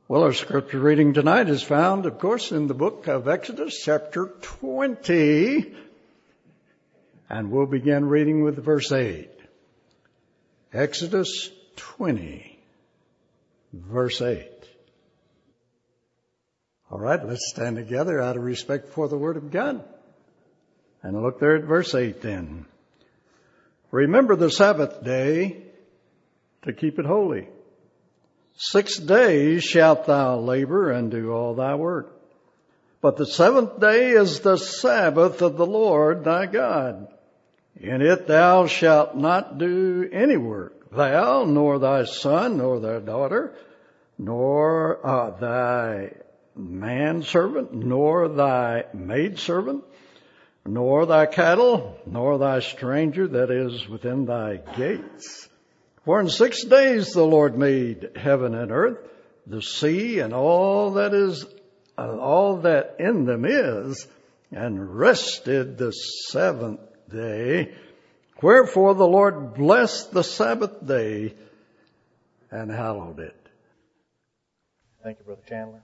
Well, our scripture reading tonight is found, of course, in the book of Exodus, chapter 20. And we'll begin reading with verse 8. Exodus 20, verse 8. All right, let's stand together out of respect for the Word of God. And look there at verse 8 then. Remember the Sabbath day to keep it holy. 6 days shalt thou labor and do all thy work. But the seventh day is the Sabbath of the Lord thy God. In it thou shalt not do any work, thou, nor thy son, nor thy daughter, nor thy manservant, nor thy maidservant, nor thy cattle, nor thy stranger that is within thy gates. For in 6 days the Lord made heaven and earth, the sea, and all that in them is, and rested the seventh day. Wherefore the Lord blessed the Sabbath day and hallowed it. Thank you, Brother Chandler.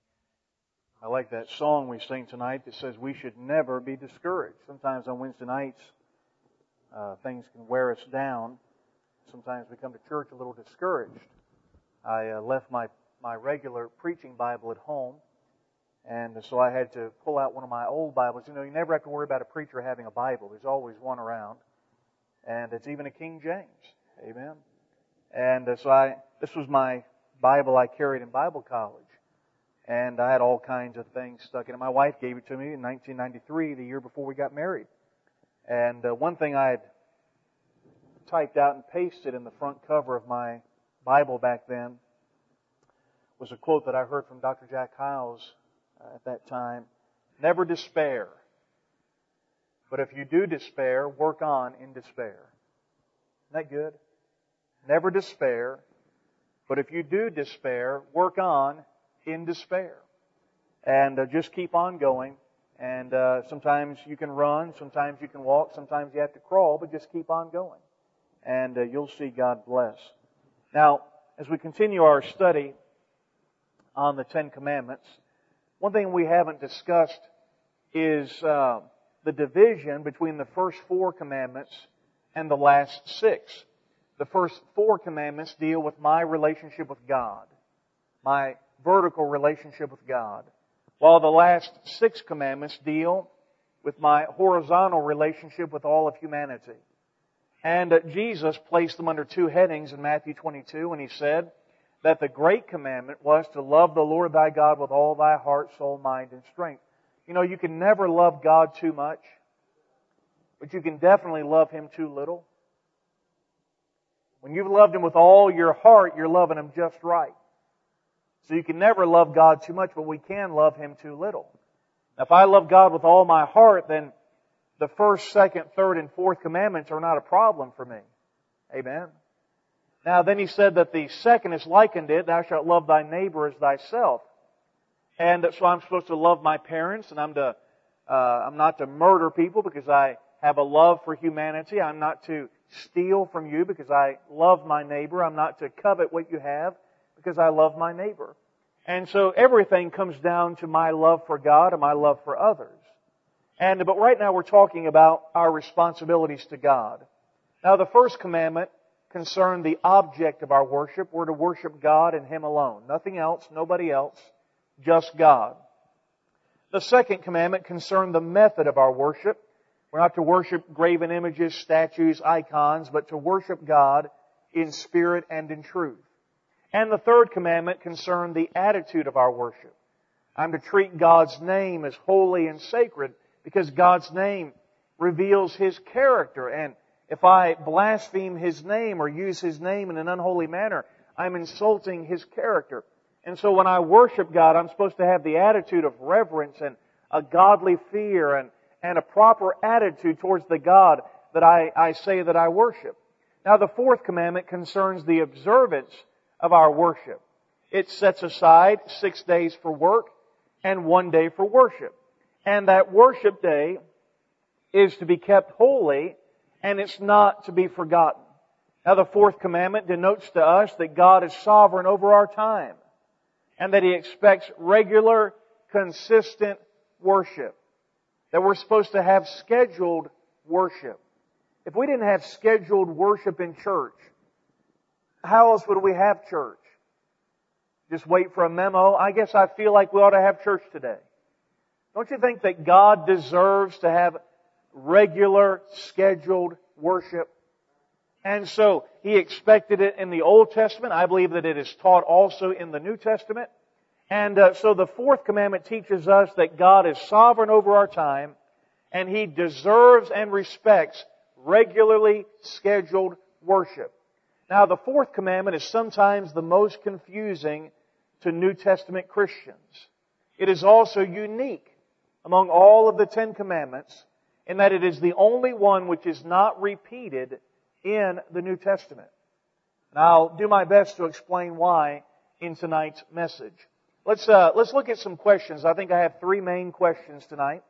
I like that song we sing tonight that says we should never be discouraged. Sometimes on Wednesday nights, things can wear us down. Sometimes we come to church a little discouraged. I left my regular preaching Bible at home, and so I had to pull out one of my old Bibles. You know, you never have to worry about a preacher having a Bible. There's always one around, and it's even a King James. Amen. And this was my Bible I carried in Bible college, and I had all kinds of things stuck in it. My wife gave it to me in 1993, the year before we got married. And one thing I had typed out and pasted in the front cover of my Bible back then was a quote that I heard from Dr. Jack Hyles at that time. Never despair. But if you do despair, work on in despair. Isn't that good? Never despair. But if you do despair, work on in despair. And just keep on going. And sometimes you can run, sometimes you can walk, sometimes you have to crawl, but just keep on going. And you'll see God bless. Now, as we continue our study on the Ten Commandments, one thing we haven't discussed is the division between the first 4 commandments and the last 6. The first 4 commandments deal with my relationship with God, my vertical relationship with God, while the last 6 commandments deal with my horizontal relationship with all of humanity. And Jesus placed them under 2 headings in Matthew 22 when He said that the great commandment was to love the Lord thy God with all thy heart, soul, mind, and strength. You know, you can never love God too much, but you can definitely love Him too little. When you've loved Him with all your heart, you're loving Him just right. So you can never love God too much, but we can love Him too little. Now, if I love God with all my heart, then the first, second, third, and fourth commandments are not a problem for me. Amen. Now, then He said that the second is likened it, thou shalt love thy neighbor as thyself. And so I'm supposed to love my parents, and I'm not to murder people because I have a love for humanity. I'm not to steal from you because I love my neighbor. I'm not to covet what you have because I love my neighbor. And so everything comes down to my love for God and my love for others. But right now we're talking about our responsibilities to God. Now the first commandment concerned the object of our worship. We're to worship God and Him alone. Nothing else, nobody else, just God. The second commandment concerned the method of our worship. We're not to worship graven images, statues, icons, but to worship God in spirit and in truth. And the third commandment concerned the attitude of our worship. I'm to treat God's name as holy and sacred because God's name reveals His character. And if I blaspheme His name or use His name in an unholy manner, I'm insulting His character. And so when I worship God, I'm supposed to have the attitude of reverence and a godly fear and a proper attitude towards the God that I say that I worship. Now the fourth commandment concerns the observance of our worship. It sets aside 6 days for work and 1 day for worship. And that worship day is to be kept holy, and it's not to be forgotten. Now the fourth commandment denotes to us that God is sovereign over our time. and that He expects regular, consistent worship. That we're supposed to have scheduled worship. If we didn't have scheduled worship in church, how else would we have church? Just wait for a memo? I guess I feel like we ought to have church today. Don't you think that God deserves to have regular, scheduled worship? And so He expected it in the Old Testament. I believe that it is taught also in the New Testament. And so the fourth commandment teaches us that God is sovereign over our time, and He deserves and respects regularly scheduled worship. Now, the fourth commandment is sometimes the most confusing to New Testament Christians. It is also unique among all of the Ten Commandments in that it is the only one which is not repeated in the New Testament. And I'll do my best to explain why in tonight's message. Let's look at some questions. I think I have three main questions tonight.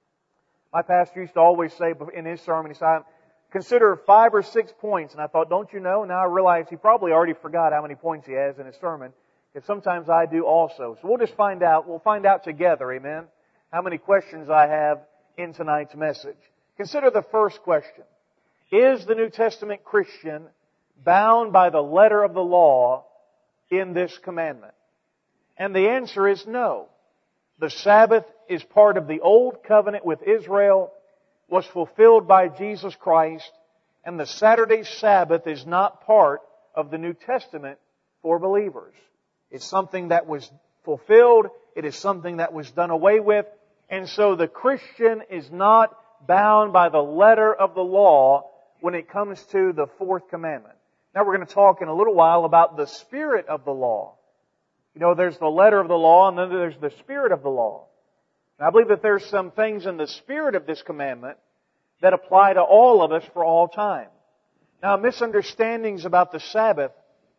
My pastor used to always say in his sermon, he said, consider 5 or 6 points. And I thought, don't you know? Now I realize he probably already forgot how many points he has in his sermon. Because sometimes I do also. So we'll just find out. We'll find out together, amen, how many questions I have in tonight's message. Consider the first question. Is the New Testament Christian bound by the letter of the law in this commandment? And the answer is no. The Sabbath is part of the Old Covenant with Israel, was fulfilled by Jesus Christ, and the Saturday Sabbath is not part of the New Testament for believers. It's something that was fulfilled. It is something that was done away with. And so the Christian is not bound by the letter of the law when it comes to the fourth commandment. Now we're going to talk in a little while about the spirit of the law. You know, there's the letter of the law and then there's the spirit of the law. And I believe that there's some things in the spirit of this commandment that apply to all of us for all time. Now, misunderstandings about the Sabbath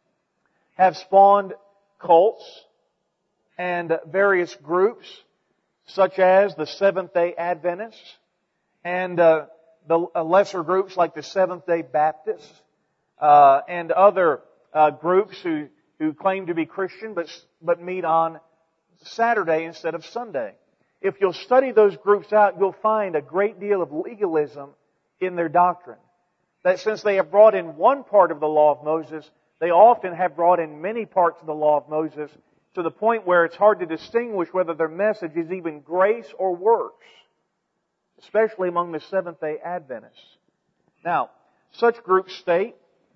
have spawned cults and various groups such as the Seventh-day Adventists and the lesser groups like the Seventh-day Baptists and other groups who claim to be Christian but meet on Saturday instead of Sunday. If you'll study those groups out, you'll find a great deal of legalism in their doctrine. That since they have brought in one part of the law of Moses, they often have brought in many parts of the law of Moses to the point where it's hard to distinguish whether their message is even grace or works, especially among the Seventh-day Adventists. Now, such groups state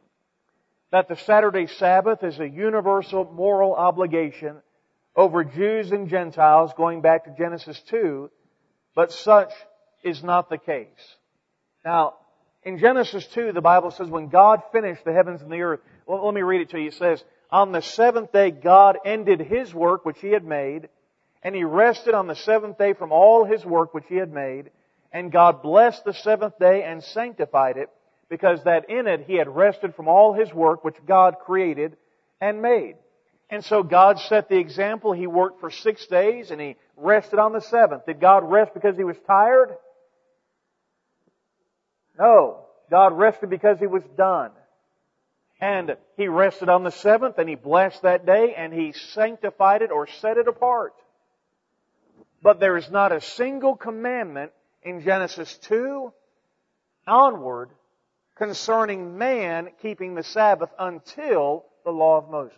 that the Saturday Sabbath is a universal moral obligation over Jews and Gentiles going back to Genesis 2, but such is not the case. Now, in Genesis 2, the Bible says when God finished the heavens and the earth, well, let me read it to you. It says, on the seventh day God ended His work which He had made, and He rested on the seventh day from all His work which He had made, and God blessed the seventh day and sanctified it, because that in it He had rested from all His work which God created and made. And so God set the example. He worked for 6 days and He rested on the seventh. Did God rest because He was tired? No. God rested because He was done. And He rested on the seventh and He blessed that day and He sanctified it or set it apart. But there is not a single commandment in Genesis 2 onward concerning man keeping the Sabbath until the law of Moses.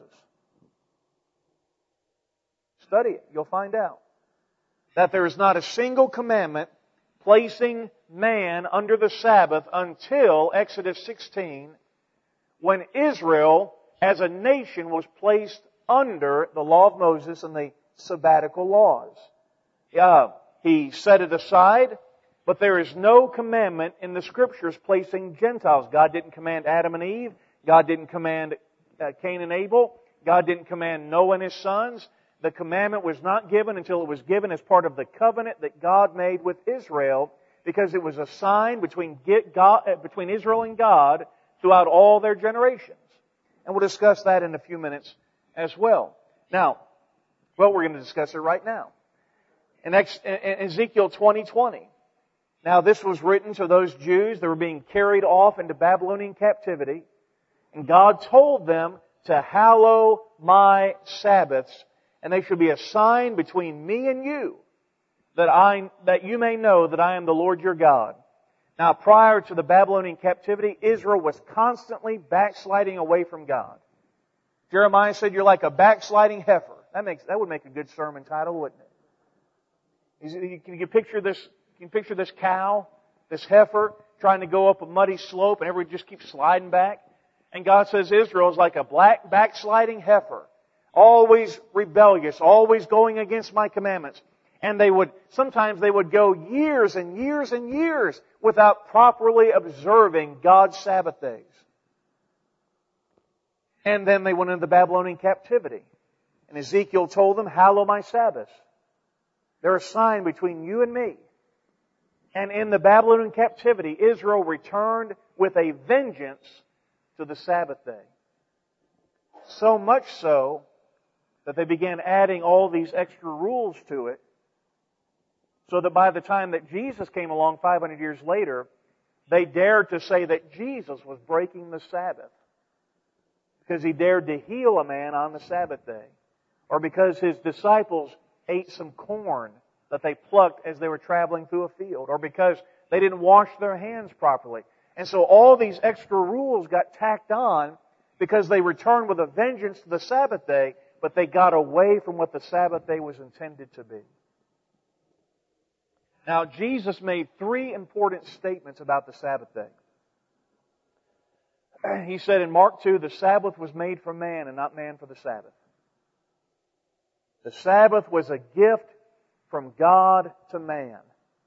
Study it. You'll find out that there is not a single commandment placing man under the Sabbath until Exodus 16, when Israel as a nation was placed under the law of Moses and the sabbatical laws. He set it aside, but there is no commandment in the Scriptures placing Gentiles. God didn't command Adam and Eve. God didn't command Cain and Abel. God didn't command Noah and his sons. The commandment was not given until it was given as part of the covenant that God made with Israel, because it was a sign between Israel and God throughout all their generations. And we'll discuss that in a few minutes as well. Now, we're going to discuss it right now. In Ezekiel 20:20. Now, this was written to those Jews that were being carried off into Babylonian captivity. And God told them to hallow my Sabbaths and they shall be a sign between me and you, that you may know that I am the Lord your God. Now, prior to the Babylonian captivity, Israel was constantly backsliding away from God. Jeremiah said, "You're like a backsliding heifer." That would make a good sermon title, wouldn't it? Can you picture this? Can you picture this cow, this heifer, trying to go up a muddy slope, and everybody just keeps sliding back? And God says Israel is like a backsliding heifer, always rebellious, always going against my commandments. And sometimes they would go years and years and years without properly observing God's Sabbath days. And then they went into the Babylonian captivity. And Ezekiel told them, "Hallow my Sabbaths. They're a sign between you and me." And in the Babylonian captivity, Israel returned with a vengeance to the Sabbath day. So much so that they began adding all these extra rules to it, so that by the time that Jesus came along 500 years later, they dared to say that Jesus was breaking the Sabbath because He dared to heal a man on the Sabbath day, or because His disciples ate some corn that they plucked as they were traveling through a field, or because they didn't wash their hands properly. And so all these extra rules got tacked on because they returned with a vengeance to the Sabbath day, but they got away from what the Sabbath day was intended to be. Now, Jesus made 3 important statements about the Sabbath day. He said in Mark 2, the Sabbath was made for man and not man for the Sabbath. The Sabbath was a gift from God to man.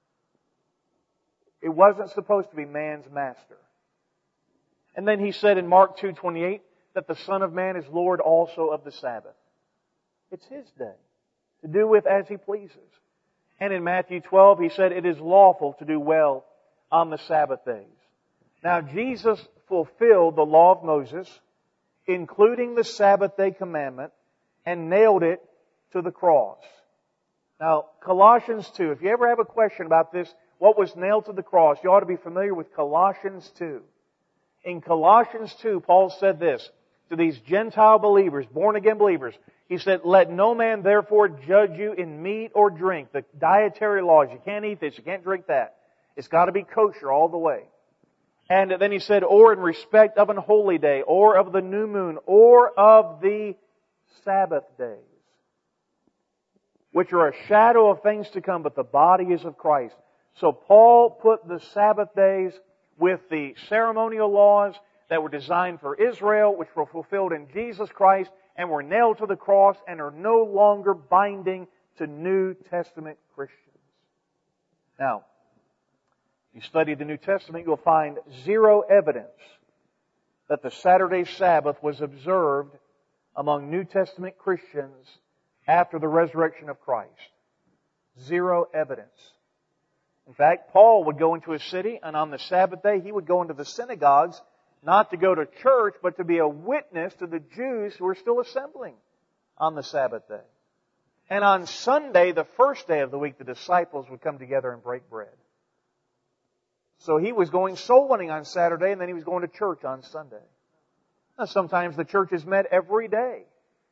It wasn't supposed to be man's master. And then He said in Mark 2:28 that the Son of Man is Lord also of the Sabbath. It's His day to do with as He pleases. And in Matthew 12, He said, "It is lawful to do well on the Sabbath days." Now, Jesus fulfilled the law of Moses, including the Sabbath day commandment, and nailed it to the cross. Now, Colossians 2, if you ever have a question about this, what was nailed to the cross, you ought to be familiar with Colossians 2. In Colossians 2, Paul said this to these Gentile believers, born-again believers. He said, "Let no man therefore judge you in meat or drink." The dietary laws. You can't eat this. You can't drink that. It's got to be kosher all the way. And then he said, "Or in respect of an holy day, or of the new moon, or of the Sabbath days, which are a shadow of things to come, but the body is of Christ." So Paul put the Sabbath days with the ceremonial laws that were designed for Israel, which were fulfilled in Jesus Christ, and were nailed to the cross and are no longer binding to New Testament Christians. Now, if you study the New Testament, you'll find 0 evidence that the Saturday Sabbath was observed among New Testament Christians after the resurrection of Christ. 0 evidence. In fact, Paul would go into a city, and on the Sabbath day, he would go into the synagogues, not to go to church, but to be a witness to the Jews who were still assembling on the Sabbath day. And on Sunday, the first day of the week, the disciples would come together and break bread. So he was going soul winning on Saturday, and then he was going to church on Sunday. Now, sometimes the churches met every day.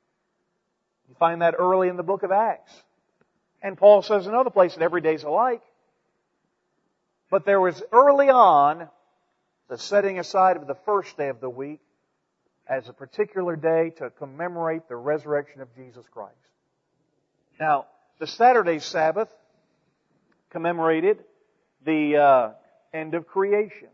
You find that early in the book of Acts. And Paul says in another place that every day's alike. But there was early on the setting aside of the first day of the week as a particular day to commemorate the resurrection of Jesus Christ. Now, the Saturday Sabbath commemorated the end of creation.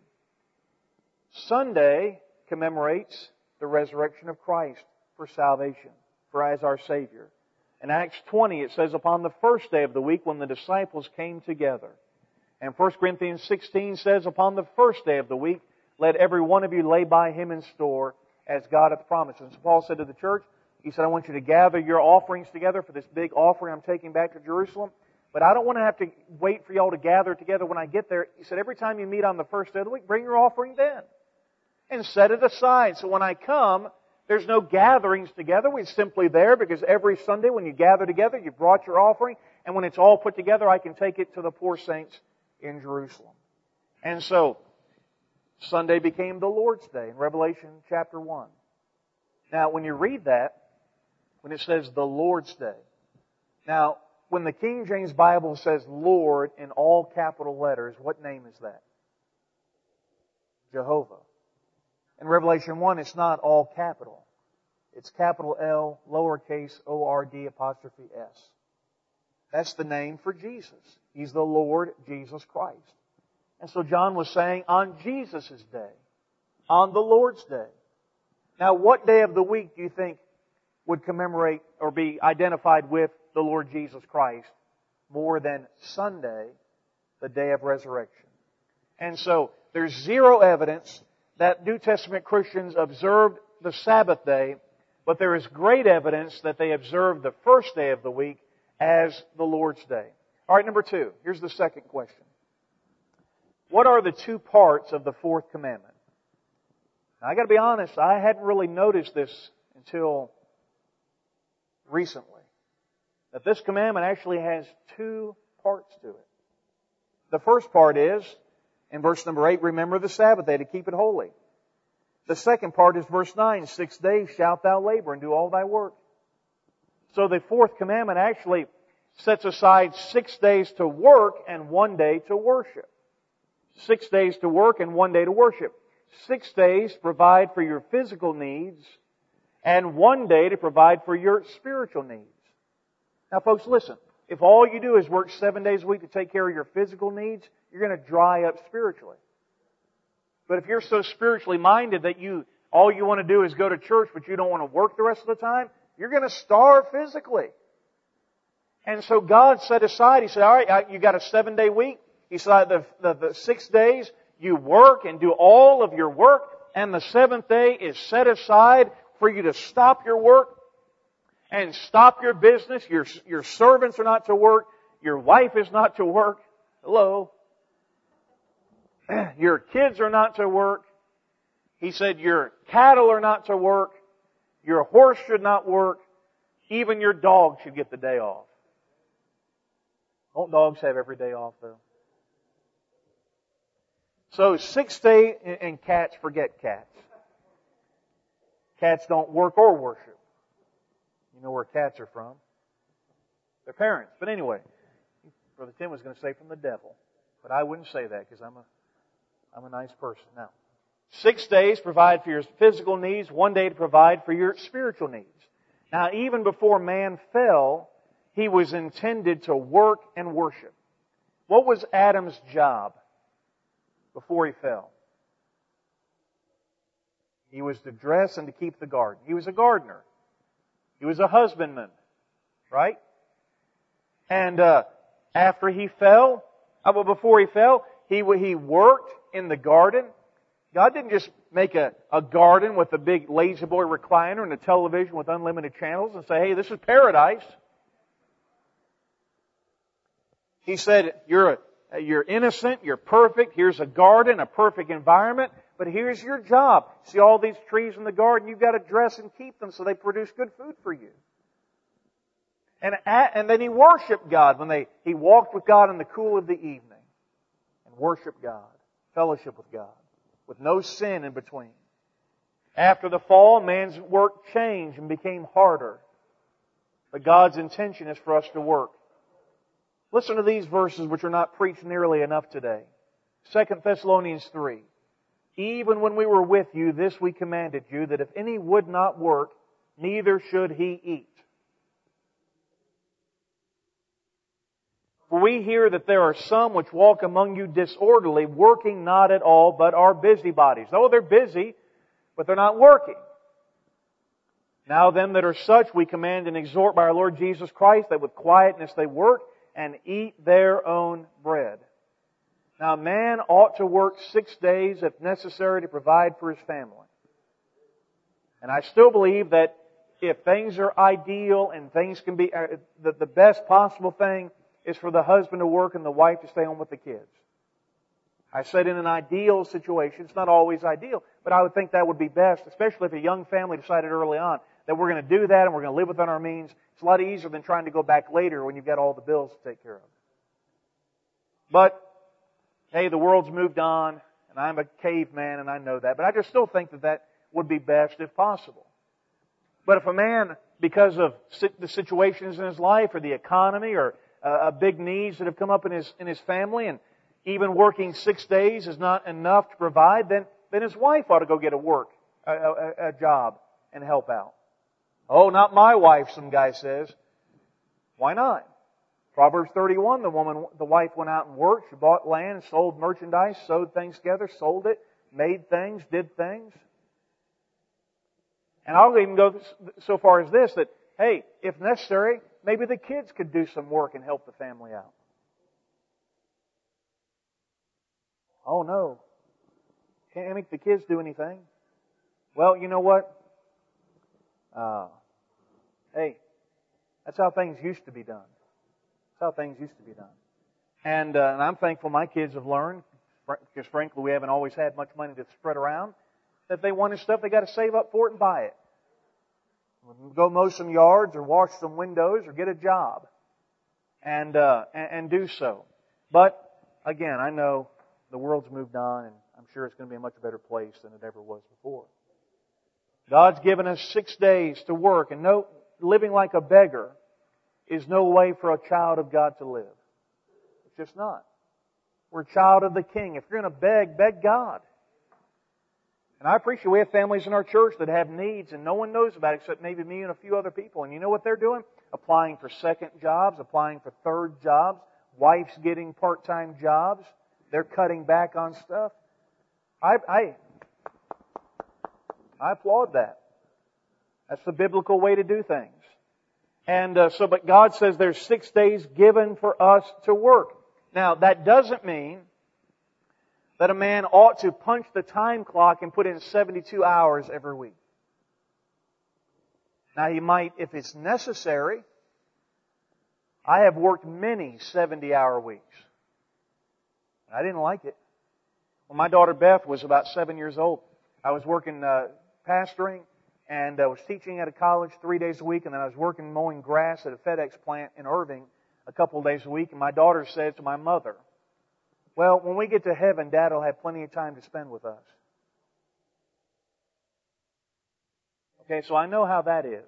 Sunday commemorates the resurrection of Christ for salvation, for as our Savior. In Acts 20, it says, "Upon the first day of the week when the disciples came together." And 1 Corinthians 16 says, "Upon the first day of the week, let every one of you lay by him in store, as God hath promised." And so Paul said to the church, he said, "I want you to gather your offerings together for this big offering I'm taking back to Jerusalem. But I don't want to have to wait for y'all to gather together when I get there." He said, "Every time you meet on the first day of the week, bring your offering then. And set it aside. So when I come, there's no gatherings together. We're simply there because every Sunday when you gather together, you brought your offering. And when it's all put together, I can take it to the poor saints in Jerusalem." And so, Sunday became the Lord's Day in Revelation chapter 1. Now, when you read that, when it says the Lord's Day. Now, when the King James Bible says Lord in all capital letters, what name is that? Jehovah. In Revelation 1, it's not all capital. It's capital L, lowercase O-R-D apostrophe S. That's the name for Jesus. He's the Lord Jesus Christ. And so John was saying, on Jesus' day, on the Lord's Day. Now, what day of the week do you think would commemorate or be identified with the Lord Jesus Christ more than Sunday, the day of resurrection? And so, there's zero evidence that New Testament Christians observed the Sabbath day, but there is great evidence that they observed the first day of the week as the Lord's Day. All right, number 2. Here's the second question. What are the two parts of the fourth commandment? Now, I got to be honest, I hadn't really noticed this until recently. That this commandment actually has two parts to it. The first part is, in verse number 8, remember the Sabbath day to keep it holy. The second part is verse 9, 6 days shalt thou labor and do all thy work. So the fourth commandment actually sets aside 6 days to work and 1 day to worship. 6 days to work and 1 day to worship. 6 days to provide for your physical needs and 1 day to provide for your spiritual needs. Now folks, listen. If all you do is work 7 days a week to take care of your physical needs, you're going to dry up spiritually. But if you're so spiritually minded that all you want to do is go to church but you don't want to work the rest of the time, you're going to starve physically. And so God set aside, He said, all right, you got a 7-day week. He said the 6 days you work and do all of your work, and the 7th day is set aside for you to stop your work and stop your business. Your servants are not to work. Your wife is not to work. Hello. Your kids are not to work. He said your cattle are not to work. Your horse should not work. Even your dog should get the day off. Don't dogs have every day off though? So 6 days, and cats, forget cats. Cats don't work or worship. You know where cats are from. Their parents. But anyway, Brother Tim was going to say from the devil. But I wouldn't say that because I'm a nice person. Now, 6 days provide for your physical needs, 1 day to provide for your spiritual needs. Now, even before man fell, he was intended to work and worship. What was Adam's job before he fell? He was to dress and to keep the garden. He was a gardener. He was a husbandman. Right? And after he fell, before he fell, he worked in the garden. God didn't just make a garden with a big lazy boy recliner and a television with unlimited channels and say, hey, this is paradise. He said, you're innocent, you're perfect, here's a garden, a perfect environment, but here's your job. See all these trees in the garden, you've got to dress and keep them so they produce good food for you. And then he worshiped God when he walked with God in the cool of the evening and worshiped God, fellowship with God, with no sin in between. After the fall, man's work changed and became harder. But God's intention is for us to work. Listen to these verses which are not preached nearly enough today. 2 Thessalonians 3. Even when we were with you, this we commanded you, that if any would not work, neither should he eat. For we hear that there are some which walk among you disorderly, working not at all, but are busybodies. Oh, they're busy, but they're not working. Now them that are such we command and exhort by our Lord Jesus Christ, that with quietness they work and eat their own bread. Now man ought to work 6 days if necessary to provide for his family. And I still believe that if things are ideal and things can be, the best possible thing is for the husband to work and the wife to stay home with the kids. I said in an ideal situation, it's not always ideal, but I would think that would be best, especially if a young family decided early on that we're going to do that and we're going to live within our means. It's a lot easier than trying to go back later when you've got all the bills to take care of. But, hey, the world's moved on, and I'm a caveman and I know that, but I just still think that would be best if possible. But if a man because of the situations in his life or the economy or big needs that have come up in his family, and even working 6 days is not enough to provide, then his wife ought to go get a job and help out. Oh, not my wife, some guy says. Why not? Proverbs 31, the wife went out and worked. She bought land, sold merchandise, sewed things together, sold it, made things, did things. And I'll even go so far as this, that, hey, if necessary, maybe the kids could do some work and help the family out. Oh, no. Can't make the kids do anything. Well, you know what? Hey, that's how things used to be done. That's how things used to be done. And I'm thankful my kids have learned, because frankly we haven't always had much money to spread around, that if they wanted stuff, they got to save up for it and buy it. Go mow some yards or wash some windows or get a job and do so. But again, I know the world's moved on, and I'm sure it's going to be a much better place than it ever was before. God's given us 6 days to work, and no, living like a beggar is no way for a child of God to live. It's just not. We're a child of the King. If you're going to beg God. And I appreciate we have families in our church that have needs and no one knows about it except maybe me and a few other people. And you know what they're doing? Applying for second jobs, applying for third jobs. Wife's getting part-time jobs. They're cutting back on stuff. I applaud that. That's the biblical way to do things. And but God says there's 6 days given for us to work. Now, that doesn't mean that a man ought to punch the time clock and put in 72 hours every week. Now, he might, if it's necessary. I have worked many 70-hour weeks. I didn't like it. When my daughter Beth was about 7 years old, I was working pastoring, and I was teaching at a college 3 days a week, and then I was working mowing grass at a FedEx plant in Irving a couple of days a week, and my daughter said to my mother, well, when we get to heaven, Dad will have plenty of time to spend with us. Okay, so I know how that is.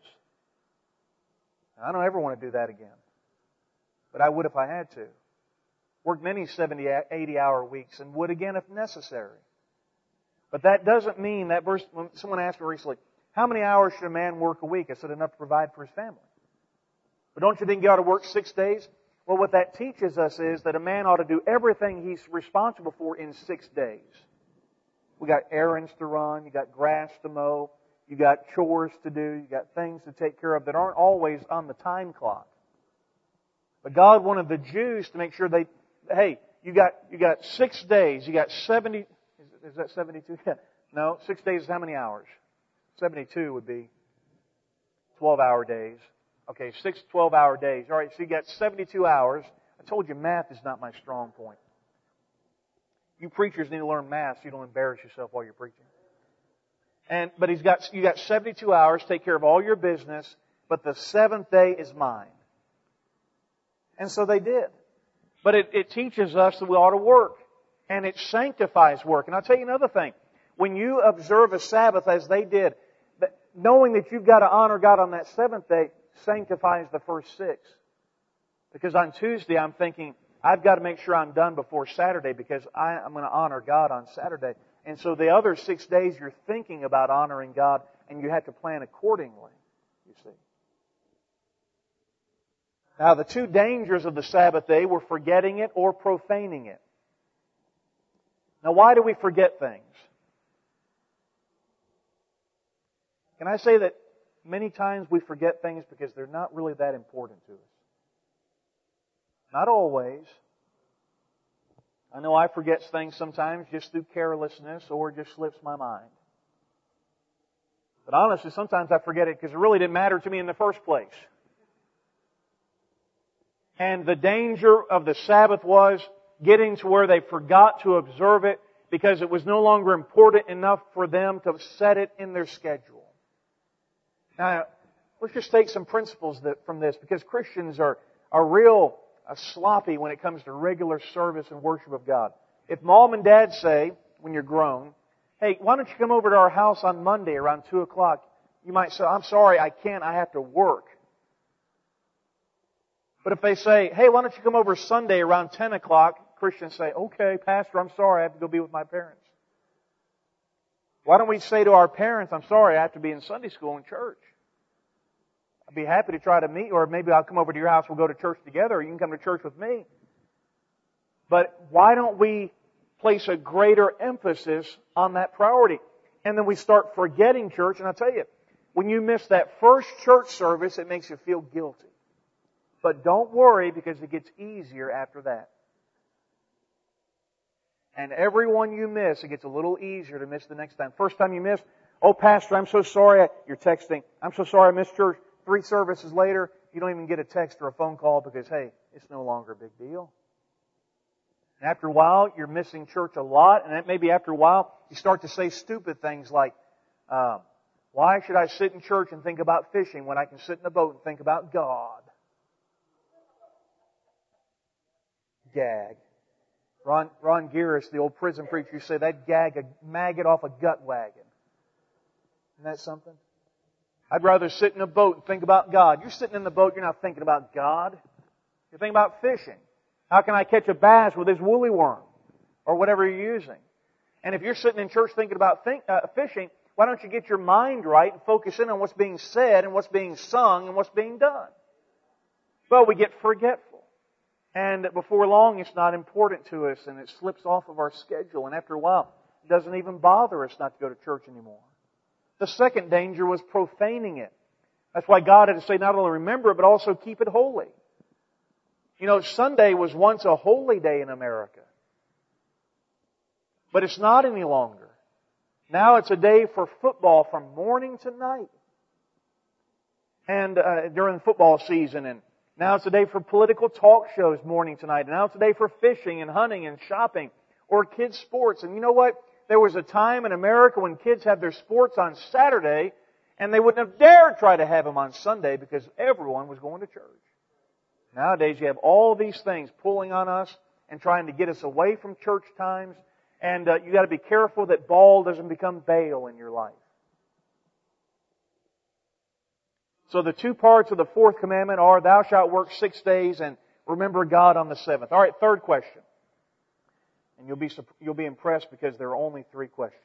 I don't ever want to do that again. But I would if I had to. Worked many 70, 80-hour weeks and would again if necessary. But that doesn't mean that verse, when someone asked me recently, how many hours should a man work a week? I said, enough to provide for his family. But don't you think you ought to work 6 days? Well, what that teaches us is that a man ought to do everything he's responsible for in 6 days. We got errands to run, you got grass to mow, you got chores to do, you got things to take care of that aren't always on the time clock. But God wanted the Jews to make sure you got 6 days, you got 70, is that 72? Yeah. No, 6 days is how many hours? 72 would be 12-hour days. Okay, 6 12-hour days. All right, so you got 72 hours. I told you math is not my strong point. You preachers need to learn math so you don't embarrass yourself while you're preaching. But you got 72 hours to take care of all your business, but the seventh day is mine. And so they did. But it teaches us that we ought to work. And it sanctifies work. And I'll tell you another thing. When you observe a Sabbath as they did, knowing that you've got to honor God on that seventh day sanctifies the first 6. Because on Tuesday I'm thinking, I've got to make sure I'm done before Saturday because I'm going to honor God on Saturday. And so the other 6 days you're thinking about honoring God and you have to plan accordingly, you see. Now the 2 dangers of the Sabbath day were forgetting it or profaning it. Now why do we forget things? Can I say that many times we forget things because they're not really that important to us? Not always. I know I forget things sometimes just through carelessness or it just slips my mind. But honestly, sometimes I forget it because it really didn't matter to me in the first place. And the danger of the Sabbath was getting to where they forgot to observe it because it was no longer important enough for them to set it in their schedule. Now, let's just take some principles from this because Christians are real sloppy when it comes to regular service and worship of God. If mom and dad say, when you're grown, hey, why don't you come over to our house on Monday around 2 o'clock? You might say, I'm sorry, I can't, I have to work. But if they say, hey, why don't you come over Sunday around 10 o'clock, Christians say, okay, Pastor, I'm sorry, I have to go be with my parents. Why don't we say to our parents, I'm sorry, I have to be in Sunday school and church. I'd be happy to try to meet, or maybe I'll come over to your house, we'll go to church together, or you can come to church with me. But why don't we place a greater emphasis on that priority? And then we start forgetting church, and I'll tell you, when you miss that first church service, it makes you feel guilty. But don't worry, because it gets easier after that. And every one you miss, it gets a little easier to miss the next time. First time you miss, oh, Pastor, I'm so sorry. You're texting. I'm so sorry I missed church. 3 services later, you don't even get a text or a phone call because, hey, it's no longer a big deal. And after a while, you're missing church a lot. And maybe after a while, you start to say stupid things like, why should I sit in church and think about fishing when I can sit in a boat and think about God? Gag. Ron Gearis, the old prison preacher, used to say that gag a maggot off a gut wagon. Isn't that something? I'd rather sit in a boat and think about God. You're sitting in the boat, you're not thinking about God. You're thinking about fishing. How can I catch a bass with this woolly worm? Or whatever you're using. And if you're sitting in church thinking about fishing, why don't you get your mind right and focus in on what's being said and what's being sung and what's being done? Well, we get forgetful. And before long, it's not important to us and it slips off of our schedule. And after a while, it doesn't even bother us not to go to church anymore. The second danger was profaning it. That's why God had to say not only remember it, but also keep it holy. You know, Sunday was once a holy day in America. But it's not any longer. Now it's a day for football from morning to night. And during football season, and now it's a day for political talk shows morning to night. And now it's a day for fishing and hunting and shopping or kids' sports. And you know what? There was a time in America when kids had their sports on Saturday and they wouldn't have dared try to have them on Sunday because everyone was going to church. Nowadays you have all these things pulling on us and trying to get us away from church times. And you got to be careful that Baal doesn't become Baal in your life. So the 2 parts of the 4th commandment are, thou shalt work 6 days and remember God on the 7th. All right, third question. And you'll be impressed because there are only 3 questions.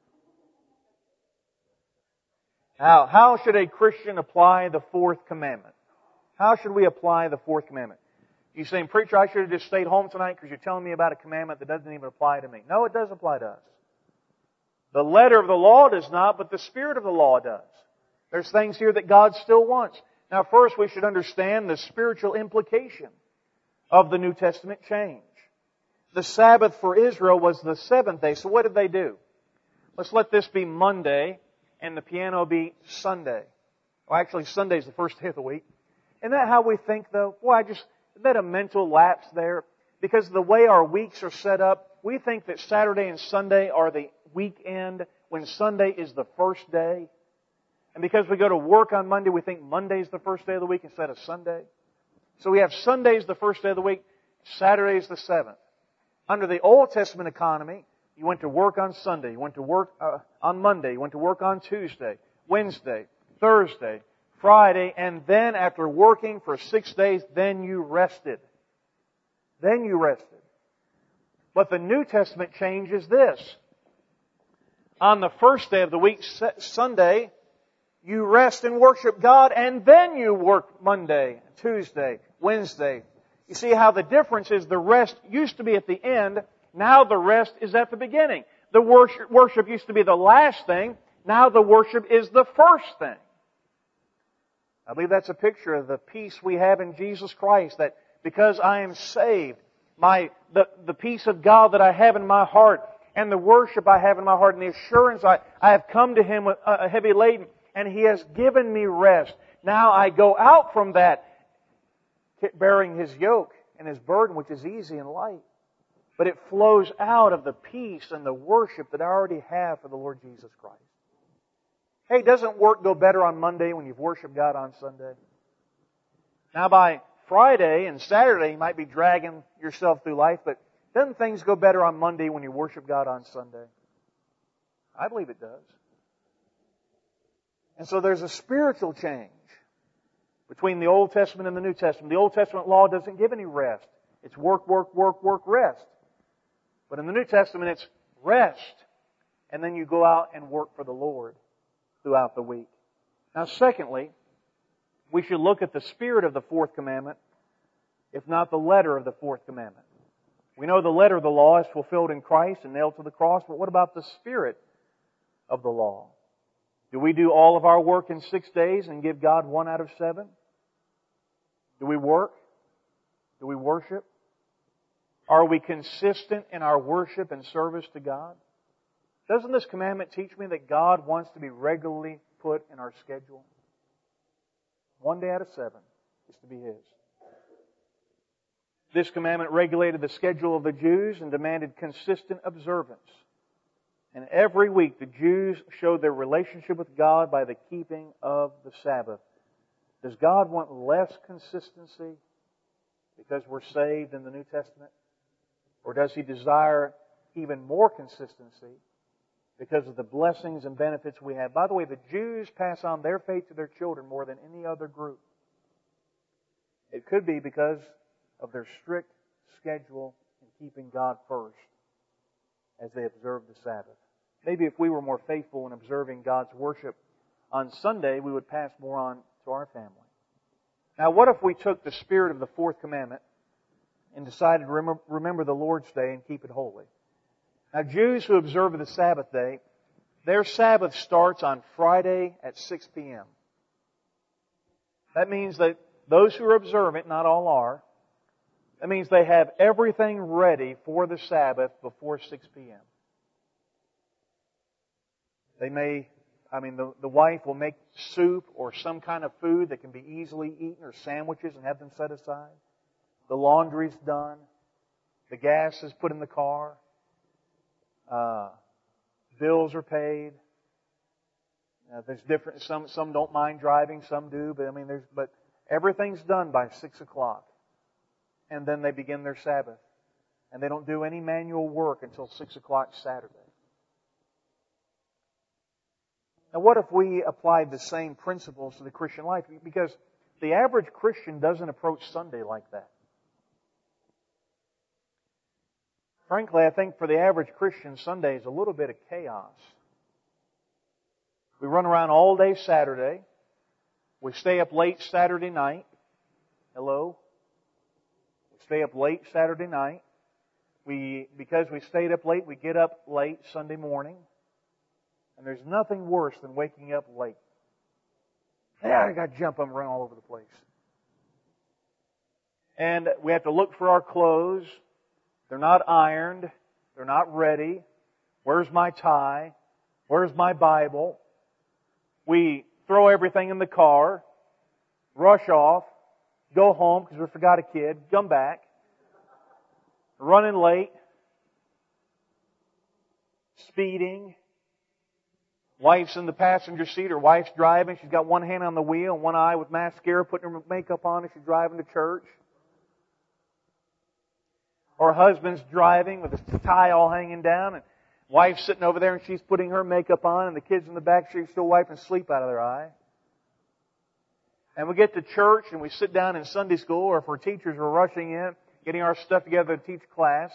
Now, how should a Christian apply the 4th commandment? How should we apply the 4th commandment? You saying, preacher, I should have just stayed home tonight because you're telling me about a commandment that doesn't even apply to me. No, it does apply to us. The letter of the law does not, but the spirit of the law does. There's things here that God still wants. Now, first we should understand the spiritual implication of the New Testament change. The Sabbath for Israel was the 7th day. So what did they do? Let's let this be Monday and the piano be Sunday. Well, actually, Sunday's the first day of the week. Isn't that how we think, though? Boy, isn't that a mental lapse there? Because the way our weeks are set up, we think that Saturday and Sunday are the weekend when Sunday is the first day. And because we go to work on Monday, we think Monday's the first day of the week instead of Sunday. So we have Sunday's the first day of the week, Saturday's the 7th. Under the Old Testament economy, you went to work on Sunday, you went to work on Monday, you went to work on Tuesday, Wednesday, Thursday, Friday, and then after working for 6 days, then you rested. Then you rested. But the New Testament change is this. On the first day of the week, Sunday, you rest and worship God, and then you work Monday, Tuesday, Wednesday. You see how the difference is the rest used to be at the end, now the rest is at the beginning. The worship used to be the last thing, now the worship is the first thing. I believe that's a picture of the peace we have in Jesus Christ, that because I am saved, the peace of God that I have in my heart, and the worship I have in my heart, and the assurance I have come to Him with heavy laden, and He has given me rest. Now I go out from that, bearing His yoke and His burden, which is easy and light. But it flows out of the peace and the worship that I already have for the Lord Jesus Christ. Hey, doesn't work go better on Monday when you've worshiped God on Sunday? Now by Friday and Saturday you might be dragging yourself through life, but doesn't things go better on Monday when you worship God on Sunday? I believe it does. And so there's a spiritual change between the Old Testament and the New Testament. The Old Testament law doesn't give any rest. It's work, work, work, work, rest. But in the New Testament, it's rest. And then you go out and work for the Lord throughout the week. Now, secondly, we should look at the spirit of the fourth commandment, if not the letter of the fourth commandment. We know the letter of the law is fulfilled in Christ and nailed to the cross, but what about the spirit of the law? Do we do all of our work in 6 days and give God 1 out of 7? Do we work? Do we worship? Are we consistent in our worship and service to God? Doesn't this commandment teach me that God wants to be regularly put in our schedule? 1 day out of 7 is to be His. This commandment regulated the schedule of the Jews and demanded consistent observance. And every week the Jews showed their relationship with God by the keeping of the Sabbath. Does God want less consistency because we're saved in the New Testament? Or does He desire even more consistency because of the blessings and benefits we have? By the way, the Jews pass on their faith to their children more than any other group. It could be because of their strict schedule in keeping God first as they observe the Sabbath. Maybe if we were more faithful in observing God's worship on Sunday, we would pass more on to our family. Now, what if we took the spirit of the fourth commandment and decided to remember the Lord's Day and keep it holy? Now, Jews who observe the Sabbath day, their Sabbath starts on Friday at 6 p.m. That means that those who are observant, not all are, that means they have everything ready for the Sabbath before 6 p.m. The wife will make soup or some kind of food that can be easily eaten or sandwiches and have them set aside. The laundry's done. The gas is put in the car. Bills are paid. There's different. Some don't mind driving. Some do. But everything's done by 6 o'clock. And then they begin their Sabbath. And they don't do any manual work until 6 o'clock Saturday. Now, what if we applied the same principles to the Christian life? Because the average Christian doesn't approach Sunday like that. Frankly, I think for the average Christian, Sunday is a little bit of chaos. We run around all day Saturday. We stay up late Saturday night. Hello? We stay up late Saturday night. Because we stayed up late, we get up late Sunday morning. And there's nothing worse than waking up late. Yeah, I got to jump up and run all over the place. And we have to look for our clothes. They're not ironed. They're not ready. Where's my tie? Where's my Bible? We throw everything in the car, rush off, go home because we forgot a kid, come back, running late, speeding. Wife's in the passenger seat, or wife's driving. She's got one hand on the wheel and one eye with mascara, putting her makeup on as she's driving to church. Or husband's driving with his tie all hanging down, and wife's sitting over there and she's putting her makeup on, and the kids in the back seat still wiping sleep out of their eye. And we get to church and we sit down in Sunday school, or if our teachers are rushing in, getting our stuff together to teach class.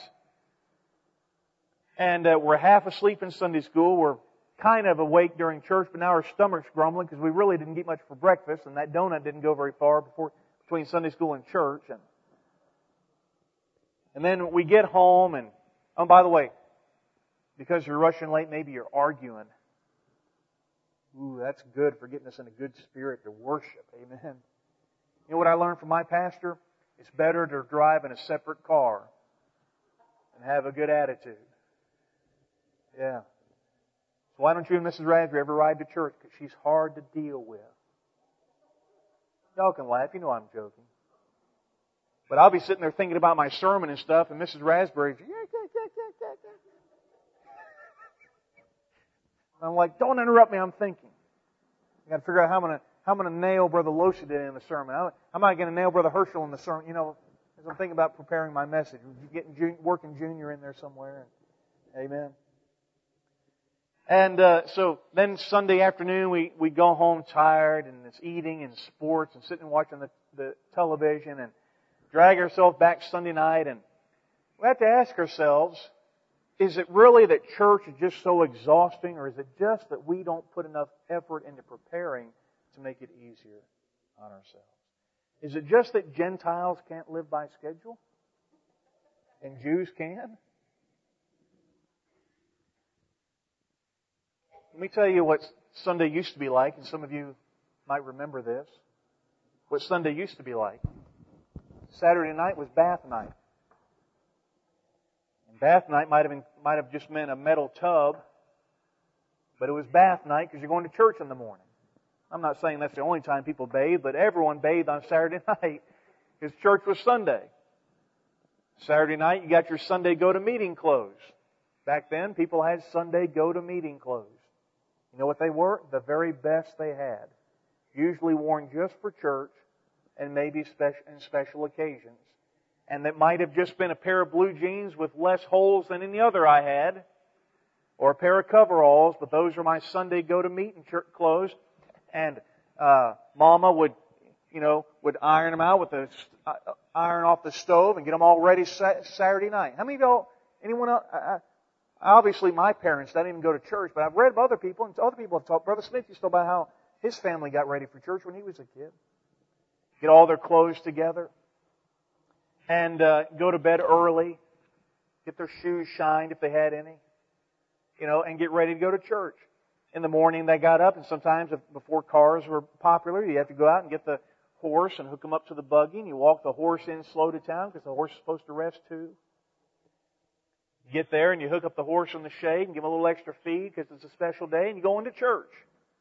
And we're half asleep in Sunday school. We're kind of awake during church, but now our stomach's grumbling because we really didn't get much for breakfast, and that donut didn't go very far between Sunday school and church. And then we get home, and oh, by the way, because you're rushing late, maybe you're arguing. Ooh, that's good for getting us in a good spirit to worship. Amen. You know what I learned from my pastor? It's better to drive in a separate car and have a good attitude. Yeah. So why don't you and Mrs. Raspberry ever ride to church? Because she's hard to deal with. Y'all can laugh. You know I'm joking. But I'll be sitting there thinking about my sermon and stuff, and Mrs. Raspberry, I'm like, don't interrupt me, I'm thinking. I've got to figure out how I'm going to nail Brother Loesche in the sermon. How am I going to nail Brother Herschel in the sermon? You know, as I'm thinking about preparing my message, getting working Junior in there somewhere. Amen. And so then Sunday afternoon we go home tired, and it's eating and sports and sitting and watching the television, and drag ourselves back Sunday night, and we have to ask ourselves, is it really that church is just so exhausting, or is it just that we don't put enough effort into preparing to make it easier on ourselves? Is it just that Gentiles can't live by schedule and Jews can? Let me tell you what Sunday used to be like, and some of you might remember this. What Sunday used to be like. Saturday night was bath night. And bath night might have just meant a metal tub, but it was bath night because you're going to church in the morning. I'm not saying that's the only time people bathe, but everyone bathed on Saturday night because church was Sunday. Saturday night, you got your Sunday go-to-meeting clothes. Back then, people had Sunday go-to-meeting clothes. You know what they were? The very best they had. Usually worn just for church and maybe in special occasions. And that might have just been a pair of blue jeans with less holes than any other I had, or a pair of coveralls, but those are my Sunday go-to-meeting church clothes. And Mama would iron them out with the iron off the stove and get them all ready Saturday night. How many of y'all, anyone else? Obviously, my parents didn't even go to church, but I've read of other people, and other people have talked. Brother Smith used to talk about how his family got ready for church when he was a kid. Get all their clothes together, and go to bed early, get their shoes shined if they had any, and get ready to go to church. In the morning they got up, and sometimes before cars were popular, you have to go out and get the horse and hook him up to the buggy, and you walk the horse in slow to town because the horse is supposed to rest too. You get there and you hook up the horse in the shade and give him a little extra feed because it's a special day, and you go into church.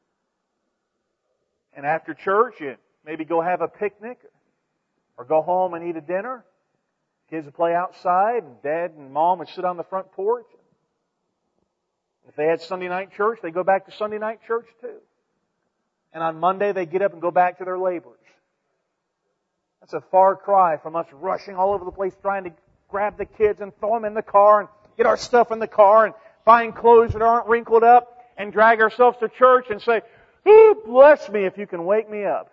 And after church, you maybe go have a picnic or go home and eat a dinner. Kids would play outside, and Dad and Mom would sit on the front porch. If they had Sunday night church, they go back to Sunday night church too. And on Monday, they get up and go back to their labors. That's a far cry from us rushing all over the place trying to grab the kids and throw them in the car and get our stuff in the car and find clothes that aren't wrinkled up and drag ourselves to church and say, "Ooh, bless me if you can wake me up."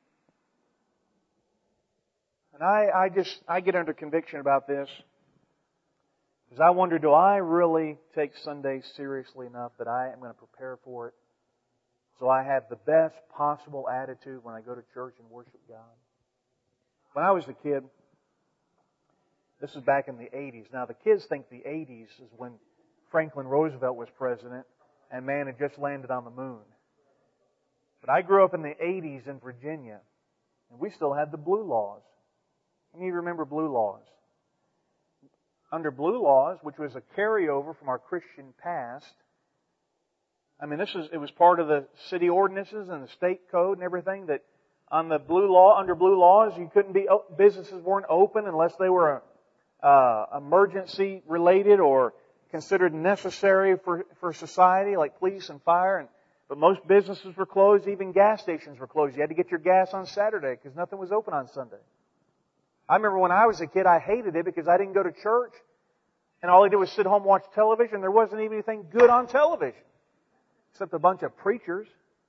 And I get under conviction about this because I wonder, do I really take Sunday seriously enough that I am going to prepare for it so I have the best possible attitude when I go to church and worship God? When I was a kid, this is back in the 80s. Now, the kids think the 80s is when Franklin Roosevelt was president and man had just landed on the moon. But I grew up in the 80s in Virginia, and we still had the Blue Laws. How many of you remember Blue Laws? Under Blue Laws, which was a carryover from our Christian past, it was part of the city ordinances and the state code and everything that under Blue Laws, businesses weren't open unless they were emergency related or considered necessary for society, like police and fire. But most businesses were closed, even gas stations were closed. You had to get your gas on Saturday because nothing was open on Sunday. I remember when I was a kid, I hated it because I didn't go to church, and all I did was sit home and watch television. There wasn't even anything good on television, except a bunch of preachers.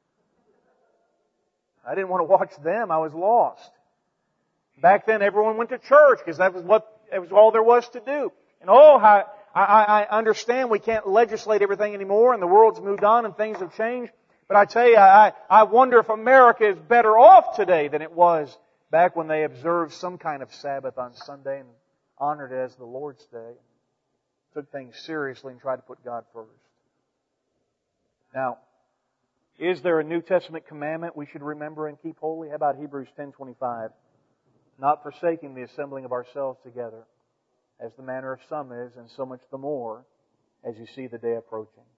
I didn't want to watch them. I was lost. Back then, everyone went to church because it was all there was to do. And I understand we can't legislate everything anymore, and the world's moved on and things have changed. But I tell you, I wonder if America is better off today than it was back when they observed some kind of Sabbath on Sunday and honored it as the Lord's Day. Took things seriously and tried to put God first. Now, is there a New Testament commandment we should remember and keep holy? How about Hebrews 10:25? Not forsaking the assembling of ourselves together, as the manner of some is, and so much the more as you see the day approaching.